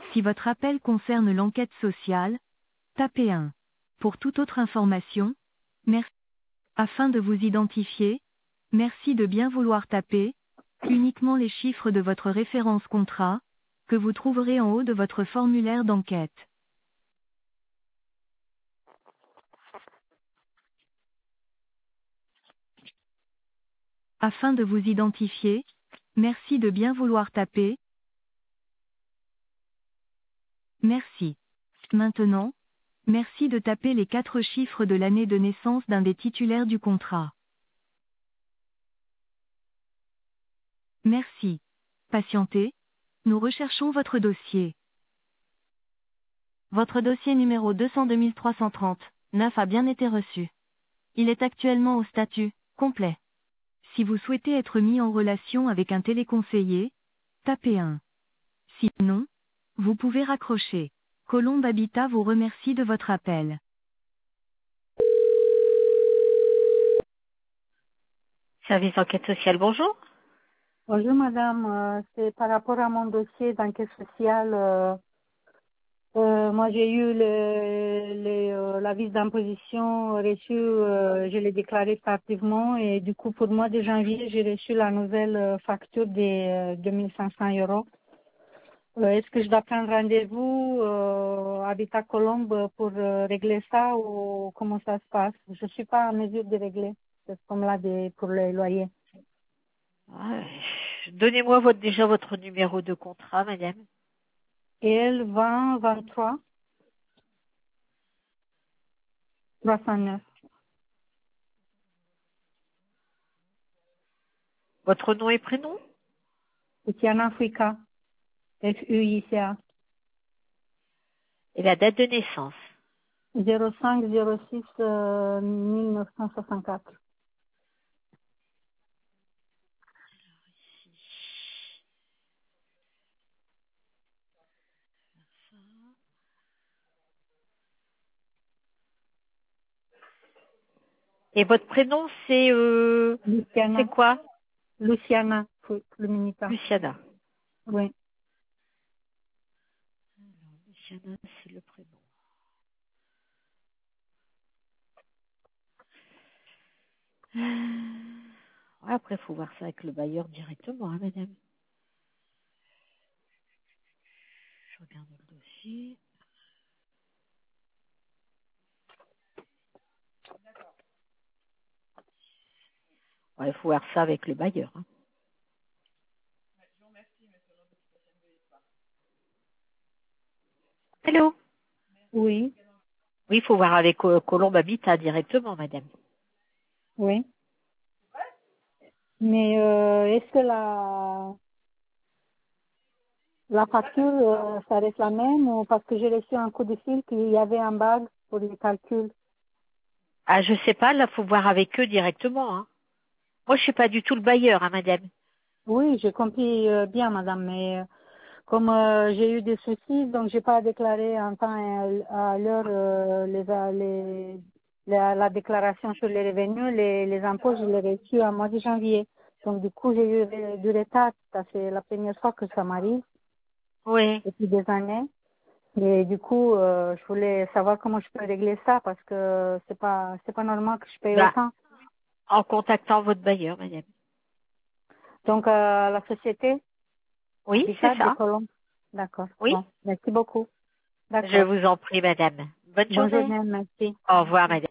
Si votre appel concerne l'enquête sociale, tapez 1. Pour toute autre information, merci. Afin de vous identifier, merci de bien vouloir taper uniquement les chiffres de votre référence contrat, que vous trouverez en haut de votre formulaire d'enquête. Afin de vous identifier, merci de bien vouloir taper. Merci. Maintenant, merci de taper les 4 chiffres de l'année de naissance d'un des titulaires du contrat. Merci. Patientez. Nous recherchons votre dossier. Votre dossier numéro 202 330, 9 a bien été reçu. Il est actuellement au statut complet. Si vous souhaitez être mis en relation avec un téléconseiller, tapez 1. Sinon, vous pouvez raccrocher. Colombe Habitat vous remercie de votre appel. Service enquête sociale, bonjour. Bonjour madame, c'est par rapport à mon dossier d'enquête sociale. Moi j'ai eu l'avis d'imposition reçu, je l'ai déclaré tardivement et du coup pour le mois de janvier j'ai reçu la nouvelle facture des 2500 euros. Est-ce que je dois prendre rendez-vous Habitat Colombe pour régler ça ou comment ça se passe? Je suis pas en mesure de régler cette somme-là pour les loyers. Ouais. Donnez-moi déjà votre numéro de contrat, madame. EL 20 23 309. Votre nom et prénom? Tiana Fuica. FUICA. Et la date de naissance? 05 06 1964. Et votre prénom, c'est Luciana. quoi? Luciana Luminica. Luciana. Oui. Luciana, c'est le prénom. Ouais, après, il faut voir ça avec le bailleur directement, hein, madame. Je regarde le dossier. Ouais, il faut voir ça avec le bailleur. Hein. Allô? Oui. Oui, il faut voir avec Colombe Habitat directement, madame. Oui. Mais est-ce que la facture, ça reste la même ou parce que j'ai reçu un coup de fil qu'il y avait un bug pour les calculs? Ah, je sais pas, là, faut voir avec eux directement. Hein. Moi, je suis pas du tout le bailleur, hein, madame. Oui, j'ai compris bien, madame, mais comme j'ai eu des soucis, donc j'ai pas déclaré en temps et à l'heure la déclaration sur les revenus, les impôts, je l'ai reçu en mois de janvier. Donc du coup, j'ai eu du retard. Ça c'est la première fois que ça m'arrive Oui. depuis des années. Et du coup, je voulais savoir comment je peux régler ça parce que c'est pas normal que je paye Bah, autant. en contactant votre bailleur, madame. Donc la société Oui, c'est Habitat de ça. Colombe. D'accord. Oui. Bon, merci beaucoup. Je D'accord. vous en prie, madame. Bonne Bonne journée. journée, merci. Au revoir, madame.